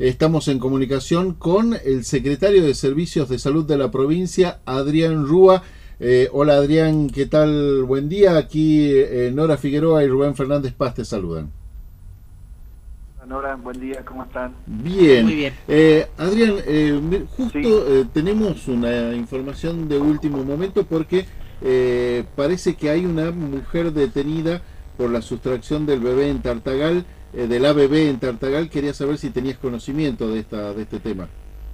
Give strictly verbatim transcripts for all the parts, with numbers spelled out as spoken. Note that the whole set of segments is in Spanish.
Estamos en comunicación con el secretario de Servicios de Salud de la provincia, Adrián Rúa. Eh, hola Adrián, ¿qué tal? Buen día. Aquí eh, Nora Figueroa y Rubén Fernández Paz te saludan. Nora, buen día, ¿cómo están? Bien. Muy bien. Eh, Adrián, eh, justo Sí. eh, tenemos una información de último momento porque eh, parece que hay una mujer detenida por la sustracción del bebé en Tartagal, eh, del A B B en Tartagal. Quería saber si tenías conocimiento de esta de este tema.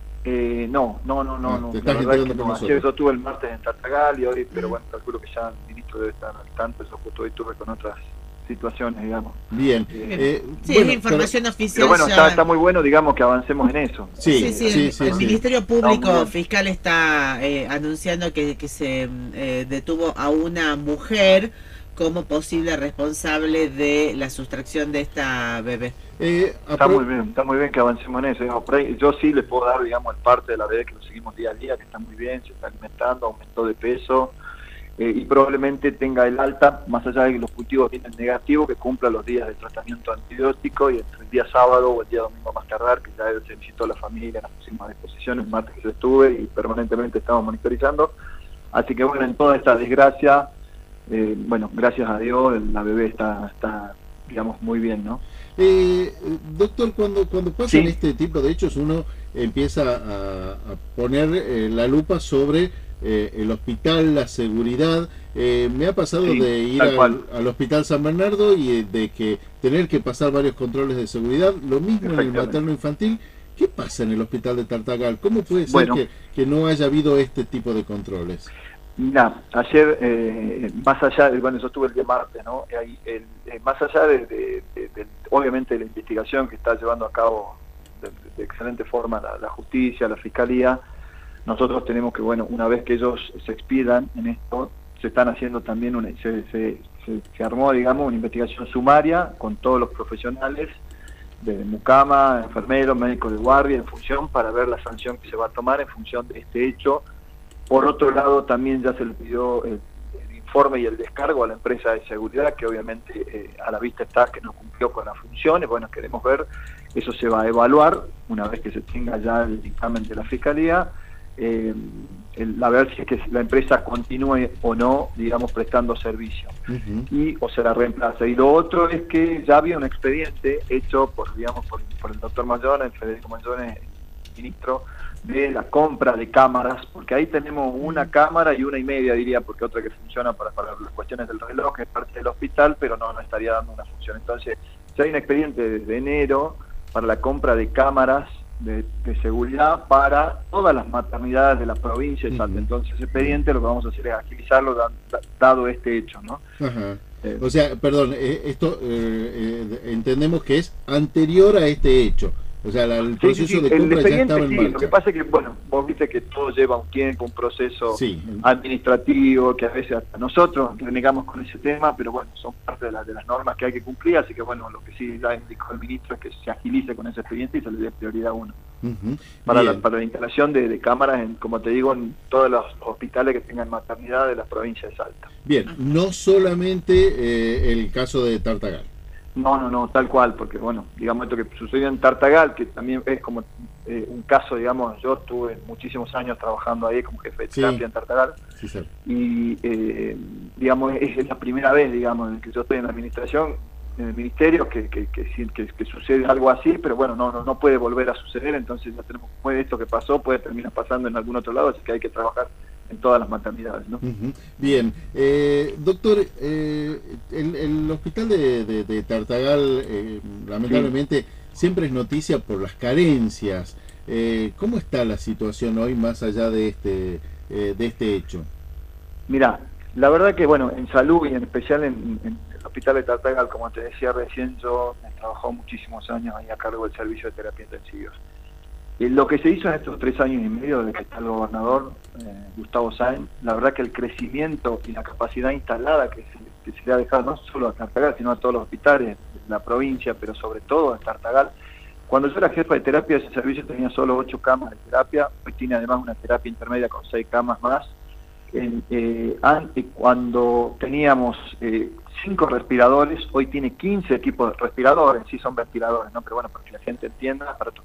Eh, no, no, no, no, Ah, no. te La estás verdad es enterando que por no. nosotros. Ayer yo estuve el martes en Tartagal y hoy, pero bueno, calculo que ya el ministro debe estar al tanto. Yo justo hoy estuve con otras situaciones, digamos. Bien. Eh, Eh, Sí, bueno, es información pero oficial. bueno, ya. está, está muy bueno, digamos, que avancemos en eso. Sí, Sí, sí, sí, el, sí, el sí. Ministerio Está muy Público bien. Fiscal está eh, anunciando que, que se eh, detuvo a una mujer como posible responsable de la sustracción de esta bebé. Eh, Está apro- muy bien, está muy bien que avancemos en eso. Digamos, por ahí, yo sí les puedo dar, digamos, el parte de la bebé que lo seguimos día a día, que está muy bien, se está alimentando, aumentó de peso. Eh, y probablemente tenga el alta, más allá de que los cultivos vienen negativos, que cumpla los días de tratamiento antibiótico y entre el día sábado o el día domingo más tardar, que ya se visitó la familia, las próximas disposiciones, el martes que yo estuve y permanentemente estamos monitorizando. Así que bueno, en toda esta desgracia, eh, bueno, gracias a Dios, la bebé está, está digamos, muy bien, ¿no? Eh, doctor, cuando, cuando pasan Sí. este tipo de hechos, uno empieza a, a poner eh, la lupa sobre eh, el hospital, la seguridad. Eh, me ha pasado Sí, de ir tal al, cual. al hospital San Bernardo y de que tener que pasar varios controles de seguridad. Lo mismo en el Efectivamente. materno infantil. ¿Qué pasa en el hospital de Tartagal? ¿Cómo puede ser Bueno. que, que no haya habido este tipo de controles? Mira, ayer, eh, más allá, de, bueno, yo estuve el día martes, ¿no? Ahí, el, eh, más allá de, de, de, de, obviamente, de la investigación que está llevando a cabo de, de excelente forma la, la justicia, la fiscalía, nosotros tenemos que, bueno, una vez que ellos se expidan en esto, se están haciendo también, una, se, se, se, se armó, digamos, una investigación sumaria con todos los profesionales de mucama, enfermeros, médicos de guardia, en función para ver la sanción que se va a tomar en función de este hecho. Por otro lado, también ya se le pidió el, el informe y el descargo a la empresa de seguridad, que obviamente eh, a la vista está que no cumplió con las funciones. Bueno, queremos ver, eso se va a evaluar una vez que se tenga ya el dictamen de la Fiscalía, eh, el, a ver si es que la empresa continúe o no, digamos, prestando servicio, Uh-huh. y o se la reemplaza. Y lo otro es que ya había un expediente hecho por, digamos, por, por el doctor Mayón, el Federico Mayón, el ministro, de la compra de cámaras, porque ahí tenemos una cámara y una y media, diría, porque otra que funciona para, para las cuestiones del reloj, que es parte del hospital, pero no, no estaría dando una función. Entonces, ya hay un expediente desde enero para la compra de cámaras de, de seguridad para todas las maternidades de la provincia de Salta. Uh-huh. Entonces, ese expediente lo que vamos a hacer es agilizarlo, da, da, dado este hecho, ¿no? Ajá. Eh, O sea, perdón, eh, esto eh, eh, entendemos que es anterior a este hecho. O sea, la, el Sí, proceso sí, sí, de el compra ya expediente estaba en sí, marcha. lo que pasa es que, bueno, vos viste que todo lleva un tiempo, un proceso Sí. administrativo, que a veces hasta nosotros renegamos con ese tema, pero bueno, son parte de, la, de las normas que hay que cumplir, así que bueno, lo que sí ya indicó el ministro es que se agilice con ese expediente y se le dé prioridad a uno. Uh-huh. Para la, Bien. para la instalación de, de cámaras, en, como te digo, en todos los hospitales que tengan maternidad de la provincia de Salta. Bien, no solamente eh, el caso de Tartagal. No, no, no, tal cual, porque bueno, digamos esto que sucedió en Tartagal, que también es como eh, un caso, digamos, yo estuve muchísimos años trabajando ahí como jefe de Sí. terapia en Tartagal, Sí, sí. y eh, digamos, es la primera vez, digamos, en que yo estoy en la administración, en el ministerio, que, que, que, que, que sucede algo así, pero bueno, no, no, no puede volver a suceder, entonces ya tenemos, puede esto que pasó, puede terminar pasando en algún otro lado, así que hay que trabajar en todas las maternidades, ¿no? Uh-huh. Bien, eh, doctor, eh, el, el hospital de, de, de Tartagal, eh, lamentablemente, sí, siempre es noticia por las carencias. Eh, ¿Cómo está la situación hoy más allá de este, eh, de este hecho? Mira, la verdad que, bueno, en salud y en especial en, en el hospital de Tartagal, como te decía recién, yo he trabajado muchísimos años ahí a cargo del servicio de terapia intensiva. Lo que se hizo en estos tres años y medio desde que está el gobernador eh, Gustavo Sáenz, la verdad que el crecimiento y la capacidad instalada que se, que se le ha dejado no solo a Tartagal, sino a todos los hospitales de la provincia, pero sobre todo a Tartagal. Cuando yo era jefa de terapia, ese servicio tenía solo ocho camas de terapia, hoy tiene además una terapia intermedia con seis camas más. En, eh, antes, cuando teníamos eh, cinco respiradores, hoy tiene quince equipos de respiradores, sí son ventiladores, ¿no? Pero bueno, para que la gente entienda, aparatos que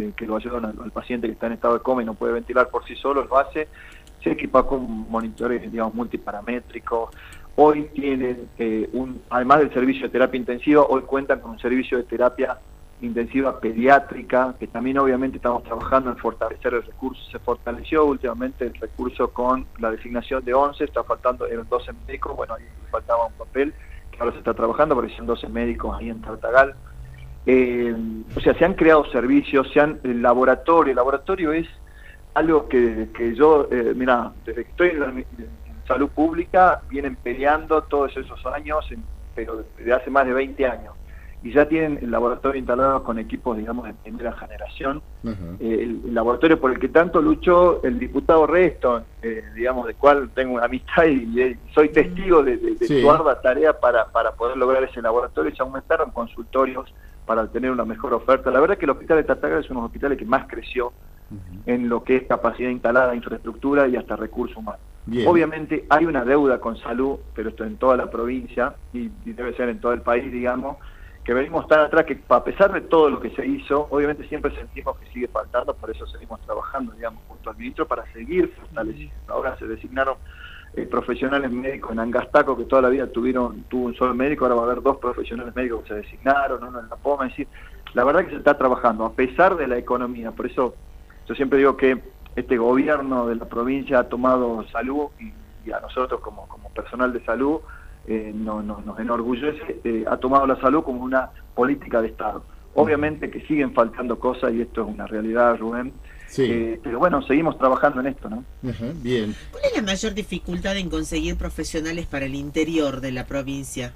eh, que lo ayudan al, al paciente que está en estado de coma y no puede ventilar por sí solo, lo hace. Se equipa con monitores, digamos, multiparamétricos. Hoy tienen, eh, un, además del servicio de terapia intensiva, hoy cuentan con un servicio de terapia intensiva pediátrica, que también obviamente estamos trabajando en fortalecer el recurso. Se fortaleció últimamente el recurso con la designación de once, está faltando, eran doce médicos, bueno, ahí faltaba un papel, que ahora se está trabajando, porque son doce médicos ahí en Tartagal. Eh, o sea, se han creado servicios, se han, el laboratorio, el laboratorio es algo que, que yo, eh, mira, desde que estoy en, la, en salud pública, vienen peleando todos esos años, en, pero desde hace más de veinte años. Y ya tienen el laboratorio instalado con equipos, digamos, de primera generación. Uh-huh. eh, el, el laboratorio por el que tanto luchó el diputado Reston, eh, digamos, del cual tengo una amistad y, y soy testigo de, de, de sí. su ardua tarea para, para poder lograr ese laboratorio. Se aumentaron consultorios para tener una mejor oferta. La verdad que el hospital de Tartagal es uno de los hospitales que más creció uh-huh. en lo que es capacidad instalada, infraestructura y hasta recursos humanos. Bien. Obviamente hay una deuda con salud, pero esto en toda la provincia y, y debe ser en todo el país, digamos, que venimos tan atrás que a pesar de todo lo que se hizo, obviamente siempre sentimos que sigue faltando, por eso seguimos trabajando, digamos, junto al ministro para seguir fortaleciendo. Ahora se designaron eh, profesionales médicos en Angastaco, que toda la vida tuvieron tuvo un solo médico, ahora va a haber dos profesionales médicos que se designaron, uno en La Poma, es decir, la verdad que se está trabajando, a pesar de la economía. Por eso yo siempre digo que este gobierno de la provincia ha tomado salud y, y a nosotros como, como personal de salud, Eh, no, no, nos enorgullece, eh, ha tomado la salud como una política de Estado. Obviamente que siguen faltando cosas y esto es una realidad, Rubén, sí. eh, pero bueno, seguimos trabajando en esto, ¿no? Ajá, bien. ¿Cuál es la mayor dificultad en conseguir profesionales para el interior de la provincia?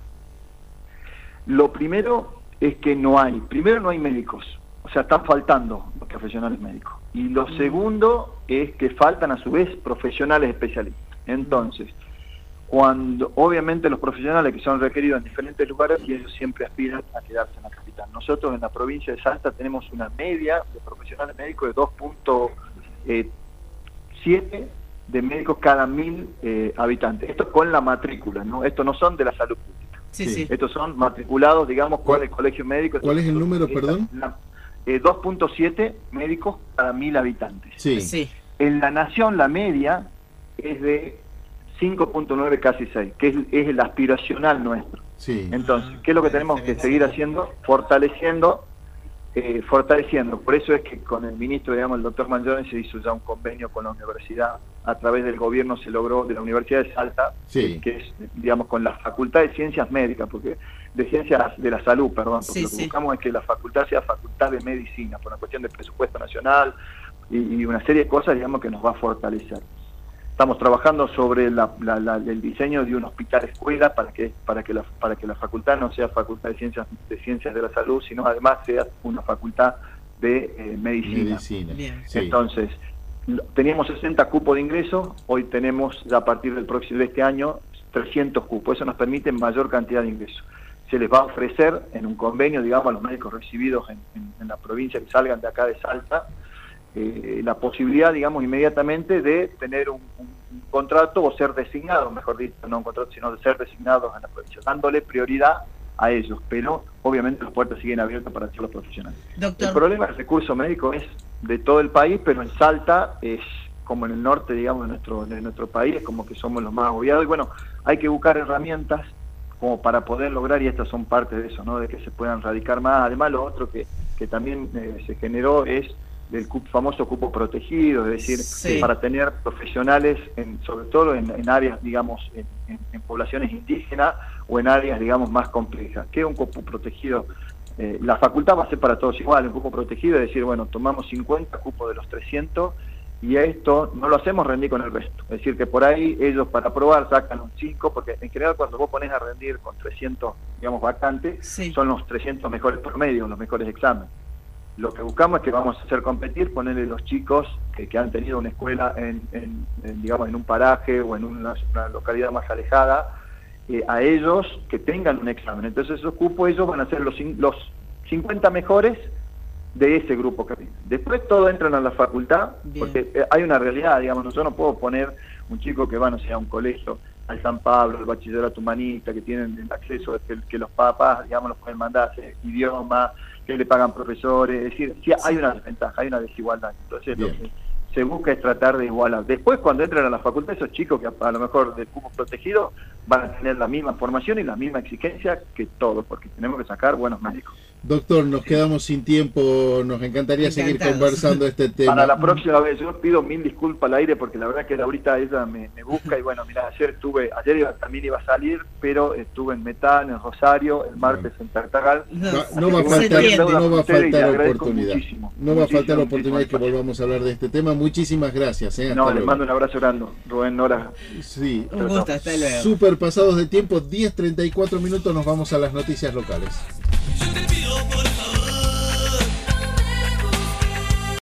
Lo primero es que no hay, primero no hay médicos, o sea, están faltando los profesionales médicos. Y lo mm. segundo es que faltan a su vez profesionales especialistas. Entonces, cuando obviamente los profesionales que son requeridos en diferentes lugares y ellos siempre aspiran a quedarse en la capital. Nosotros en la provincia de Salta tenemos una media de profesionales médicos de dos punto siete de médicos cada mil eh, habitantes. Esto con la matrícula, ¿no? Estos no son de la salud pública. Sí, sí. Estos son matriculados, digamos, con el colegio médico. ¿Cuál es el número, perdón? Eh, dos punto siete médicos cada mil habitantes. Sí. sí. En la nación la media es de cinco punto nueve, casi seis, que es, es el aspiracional nuestro. Sí. Entonces, ¿qué es lo que tenemos que seguir haciendo? Fortaleciendo, eh, fortaleciendo. Por eso es que con el ministro, digamos, el doctor Mangione, se hizo ya un convenio con la universidad, a través del gobierno se logró, de la Universidad de Salta, sí. que es, digamos, con la Facultad de Ciencias Médicas, porque de Ciencias de la Salud, perdón, porque sí, lo que sí. buscamos es que la facultad sea Facultad de Medicina, por una cuestión de presupuesto nacional y, y una serie de cosas, digamos, que nos va a fortalecer. Estamos trabajando sobre la, la, la, el diseño de un hospital escuela para que para que la para que la facultad no sea facultad de ciencias de ciencias de la salud, sino además sea una facultad de eh, medicina. medicina. Sí. Entonces, teníamos sesenta cupos de ingreso, hoy tenemos ya a partir del próximo de este año trescientos cupos. Eso nos permite mayor cantidad de ingresos. Se les va a ofrecer en un convenio, digamos, a los médicos recibidos en, en, en la provincia que salgan de acá de Salta, Eh, la posibilidad, digamos, inmediatamente de tener un, un, un contrato o ser designados, mejor dicho, no un contrato, sino de ser designados en la provincia, dándole prioridad a ellos, pero obviamente las puertas siguen abiertas para todos los profesionales. Doctor. El problema del recurso médico es de todo el país, pero en Salta es como en el norte, digamos, de nuestro, de nuestro país, es como que somos los más agobiados, y bueno, hay que buscar herramientas como para poder lograr, y estas son parte de eso, ¿no? De que se puedan radicar más. Además, lo otro que, que también eh, se generó es del cupo, famoso cupo protegido, es decir, sí. para tener profesionales, en, sobre todo en, en áreas, digamos, en, en, en poblaciones indígenas o en áreas, digamos, más complejas. ¿Qué es un cupo protegido? Eh, la facultad va a ser para todos igual, un cupo protegido, es decir, bueno, tomamos cincuenta cupos de los trescientos y a esto no lo hacemos rendir con el resto. Es decir, que por ahí ellos para aprobar sacan un cinco, porque en general cuando vos pones a rendir con trescientos, digamos, vacantes, sí. son los trescientos mejores promedios, los mejores exámenes. Lo que buscamos es que vamos a hacer competir, ponerle los chicos que, que han tenido una escuela en, en, en, digamos, en un paraje o en una, una localidad más alejada, eh, a ellos que tengan un examen. Entonces esos cupos ellos van a ser los, los cincuenta mejores de ese grupo que viene. Después todos entran a la facultad, bien. Porque eh, hay una realidad, digamos, yo no puedo poner un chico que va, no sé, a un colegio, al San Pablo, al bachillerato humanista, que tienen el acceso, que, que los papás, digamos, los pueden mandar a hacer idioma, que le pagan profesores, es decir, sí hay una desventaja, hay una desigualdad. Entonces Bien. lo que se busca es tratar de igualar. Después, cuando entran a la facultad, esos chicos que a lo mejor del cupo protegido van a tener la misma formación y la misma exigencia que todos, porque tenemos que sacar buenos médicos. Doctor, nos quedamos sin tiempo, nos encantaría seguir conversando este tema. Para la próxima vez, yo pido mil disculpas al aire, porque la verdad que ahorita ella me, me busca, y bueno, mira, ayer estuve, ayer iba, también iba a salir, pero estuve en Metán, en Rosario, el martes en Tartagal. No, no va a faltar, no va a faltar oportunidad. Muchísimo, no va a faltar oportunidad de que volvamos a hablar de este tema. Muchísimas gracias. ¿eh? No, les mando un abrazo grande, Rubén, Nora. Sí, un gusto, hasta luego. Super pasados de tiempo, diez treinta y cuatro minutos, nos vamos a las noticias locales.